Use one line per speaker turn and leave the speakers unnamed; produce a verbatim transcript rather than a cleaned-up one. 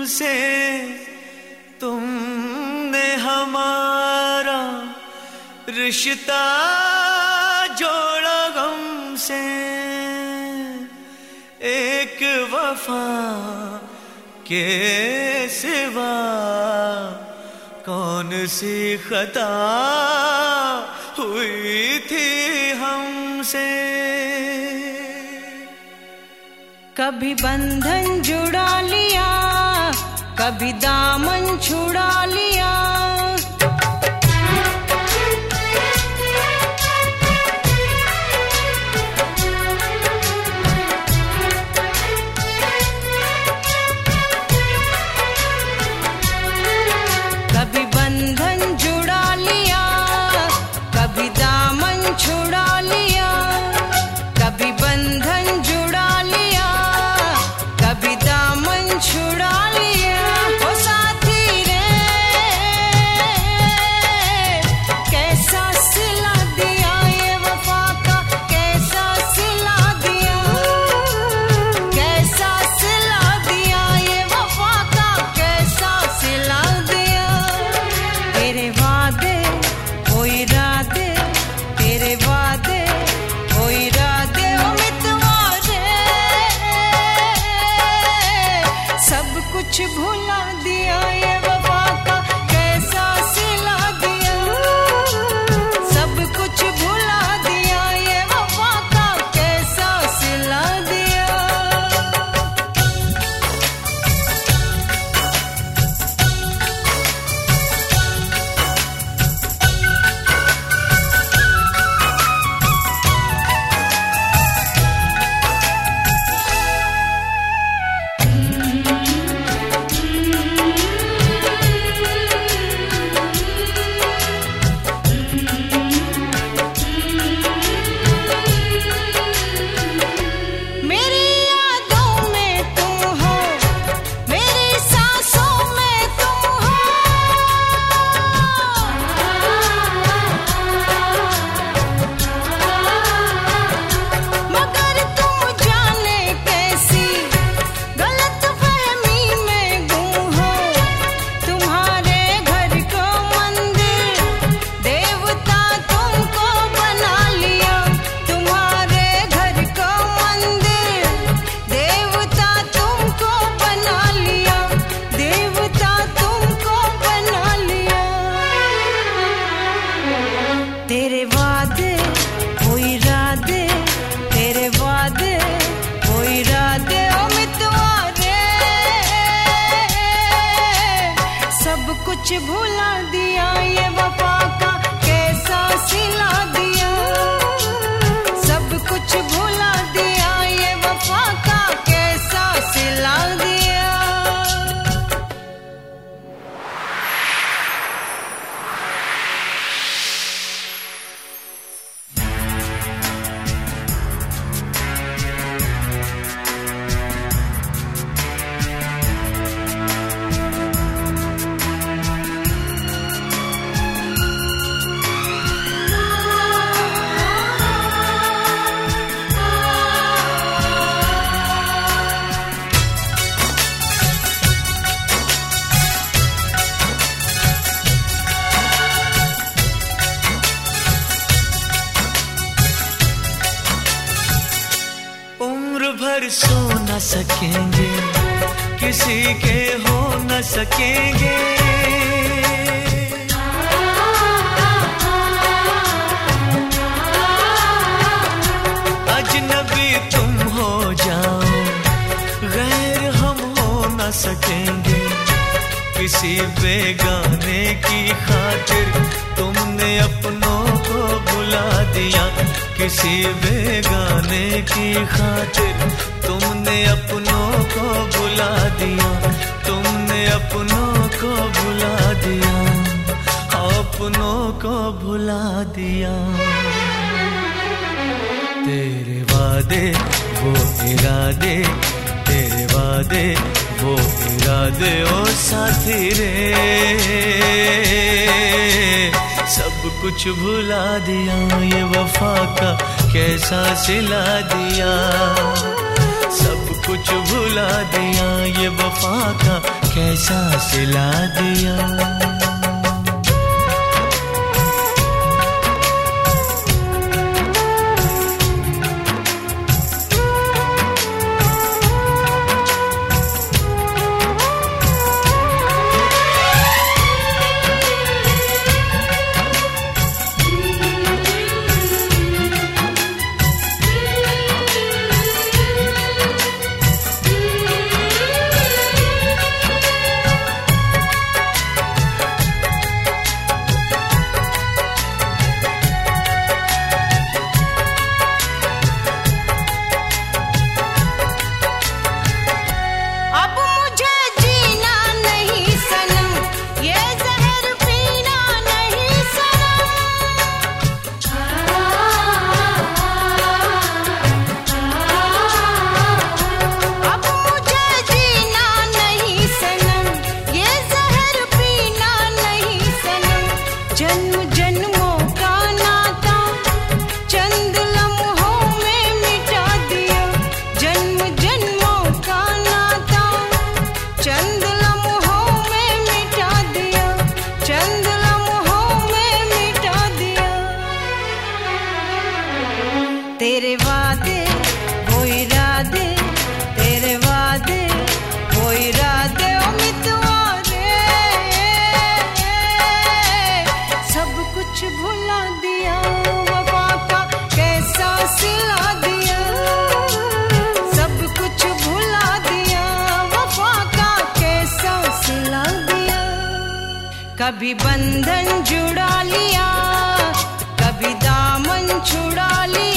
से तुमने हमारा रिश्ता जोड़ा गम से। एक वफा के सिवा कौन सी खता हुई थी हमसे।
कभी बंधन जुड़ा लिया, कभी दामन छुड़ा लिया। कभी बंधन जुड़ा लिया, कभी दामन छुड़ा लिया। कभी बंधन जुड़ा लिया, कभी दामन छुड़ा लिया। ओ साथी रे, कैसा सिला दिया ये वफा का, कैसा सिला दिया, कैसा सिला दिया ये वफा का, कैसा सिला दिया। तेरे वादे वो इरादे, तेरे वादे वो इरादे, ओ मितवा रे, सब कुछ भुला दिया ये वफा का, कैसा सिला दिया। सब कुछ भुला दिया ये वफा का, कैसा सिला दिया। मेरी यादों में तुम हो, मेरी सांसों में तुम हो। मगर तुम जाने कैसी गलतफहमी में गुम हो। तुम्हारे घर को मंदिर देवता तुमको बना लिया। तुम्हारे घर को मंदिर देवता तुमको बना लिया, देवता तुमको बना लिया। तेरे वादे वो इरादे, तेरे वादे वो इरादे, ओ मितवा रे, सब कुछ भुला दिया ये वफा का, कैसा सिला दिया। सब कुछ भुला दिया ये वफा का, कैसा सिला दिया।
उम्र भर सो न सकेंगे, किसी के हो न सकेंगे। अजनबी तुम हो जाओ, गैर हम हो न सकेंगे। किसी बेगाने की खातिर तुमने अपनों को भुला दिया। किसी बेगाने की खातिर तुमने अपनों को भुला दिया। तुमने अपनों को भुला दिया, अपनों को भुला दिया। तेरे वादे वो इरादे, तेरे वादे वो इरादे, ओ साथी रे, सब कुछ भुला दिया ये वफा का, कैसा सिला दिया। सब कुछ भुला दिया, ये वफा का कैसा सिला दिया।
तेरे वादे वो इरादे, तेरे वादे वो इरादे, ओ मितवारे सब कुछ भुला दिया, वफा का कैसा सिला दिया। सब कुछ भुला दिया, वफा का कैसा सिला दिया। कभी बंधन जुड़ा लिया, कभी दामन छुड़ा लिया,